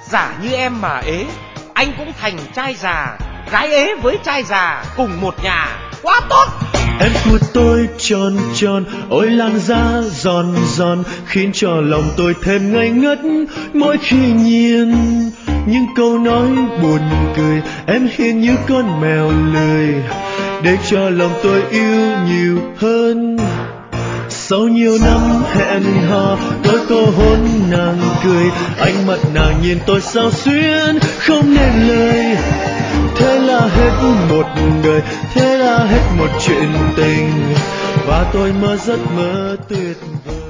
Giả như em mà ế, anh cũng thành trai già. Gái ế với trai già cùng một nhà, quá tốt. Em của tôi tròn tròn, ôi làn da giòn giòn, khiến cho lòng tôi thêm ngây ngất mỗi khi nhìn những câu nói buồn cười. Em hiền như con mèo lười, để cho lòng tôi yêu nhiều hơn. Sau nhiều năm hẹn hò, tôi có hôn nàng cười, ánh mắt nàng nhìn tôi sao xuyên không nên lời. Thế là hết một đời, thế là hết một chuyện tình, và tôi mơ giấc mơ tuyệt vời.